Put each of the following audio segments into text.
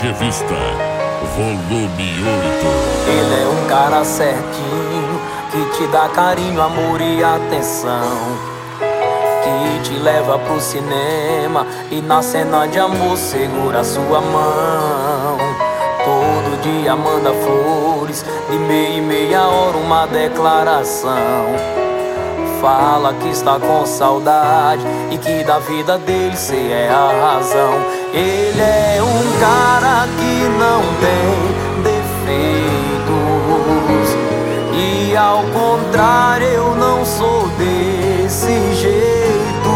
Revista, volume 8. Ele é um cara certinho, que te dá carinho, amor e atenção, que te leva pro cinema e na cena de amor segura sua mão. Todo dia manda flores, de meia em meia hora uma declaração. Fala que está com saudade e que da vida dele cê é a razão. Ele é um cara que não tem defeitos, e ao contrário eu não sou desse jeito.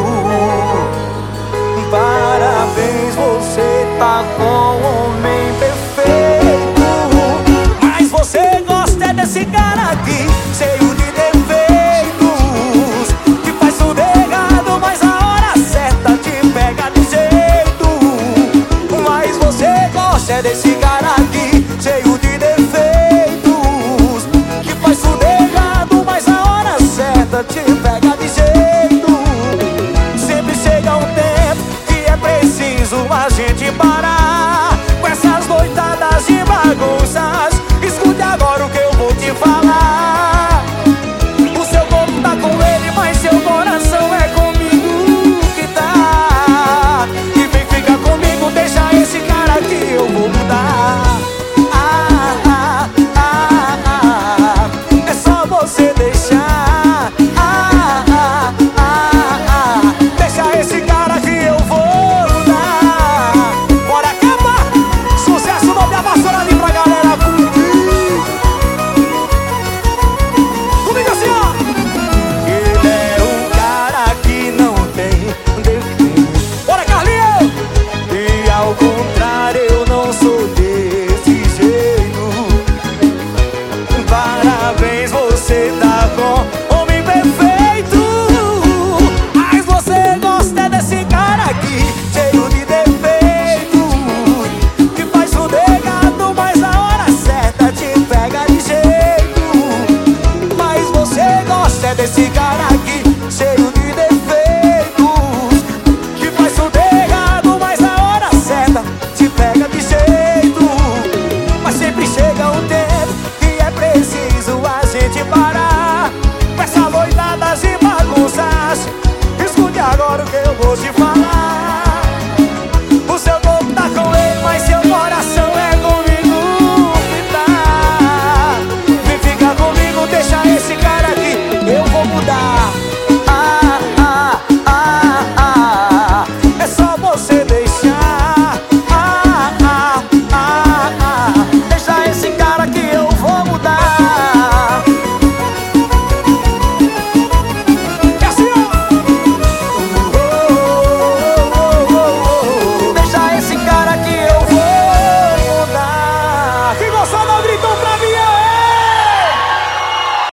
Parabéns, você tá com o homem perfeito. Mas você gosta desse cara